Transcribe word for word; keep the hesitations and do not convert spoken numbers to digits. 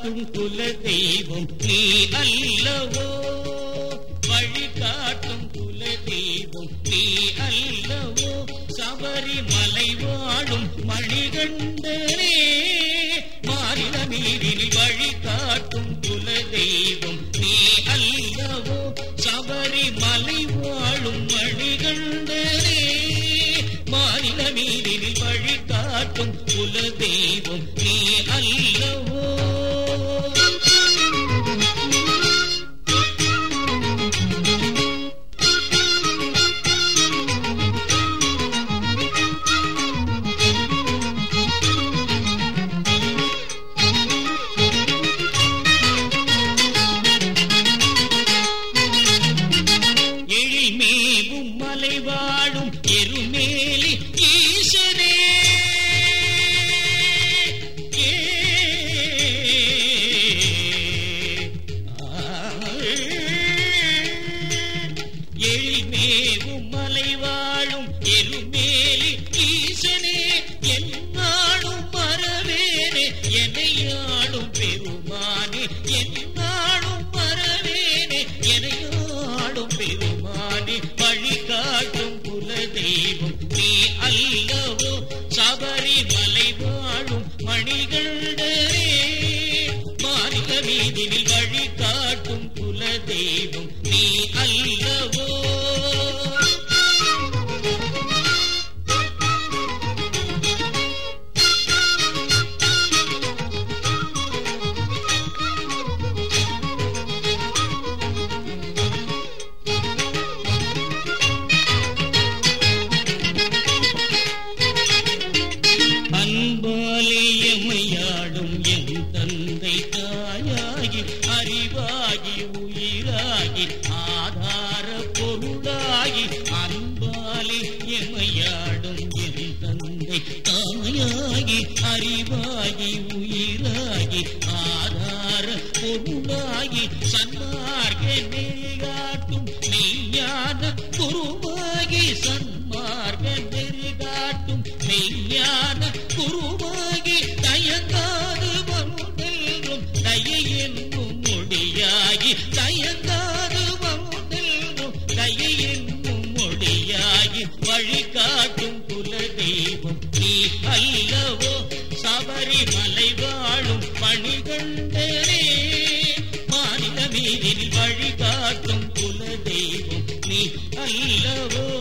காட்டும் குல தெய்வம் நீ அல்லவோ, வழிகாட்டும் குல தெய்வம் நீ அல்லவோ, சபரிமலை வாழும் மணிகண்டனே, மாநில மீதினில் வழிகாட்டும் குல தெய்வம் நீ அல்லவோ, சபரிமலை வாழும் மணிகண்டனே, மாநில மீதினில் வழிகாட்டும் குல தெய்வம் நீ அல்லவோ. மலை வாழும் எருமேலி ஈசனே, எழில்மேவும் மலை வாழும் எருமேலி ஈசனே, என்னாலும் மறவேனே என்னையாடும் பெருமானே, என்னாலும் மறவேனே என்னையாடும் பெருமானே, வழிகாட்டும் குல தெய்வம் நீ அல்லவோ, சபரிமலை வாழும் மணிகண்டனே, மாநில மீதினில் வழிகாட்டும் குல தெய்வம் நீ அல்லவோ. அன்பாலியமையாடும் என் தந்தை தாயாகி அறிவாகி உயிராகி ஆதார பொருளாகி, அன்பாலியமையாடும் என் தந்தை தாயாகி அறிவாகி உயிராகி ஆதார பொருளாகி, சன்மார்க்க நெறிகாட்டும் மெய்ஞான குருவாகி, சன்மார்க்க நெறிகாட்டும் மெய்ஞான குருவாகி, தயங்காது வருதெல்லும் தயை என்னும் மொழியாகி, தயங்காது வருதெல்லும் தயை என்னும் மொழியாகி, வழிகாட்டும் குல தெய்வம் நீ அல்லவோ, சபரிமலை வாழும் மணிகண்டனே, மாநில மீதினில் வழிகாட்டும் குல தெய்வம் நீ அல்லவோ.